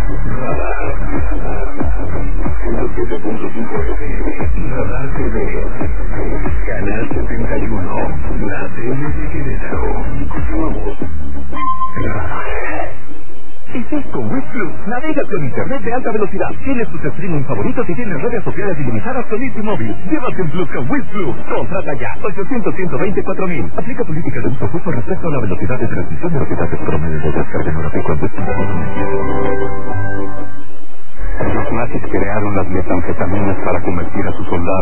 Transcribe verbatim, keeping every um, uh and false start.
ciento siete punto cinco F M. Radar T V. Canal setenta y uno. La tele de Querétaro. Somos Radar. Estás con Wiz Plus. Navega con internet de alta velocidad. Tienes tus streaming favoritos y tienes redes sociales ilimitadas con Easy Móvil. Llévate un Plus con Wiz Plus. Contrata ya. ochocientos, ciento veinte, cuatro mil. Aplica política de uso justo respecto a la velocidad de transmisión de los datos promedio de descarga en hora frecuente. Los nazis crearon las metanfetaminas para convertir a sus soldados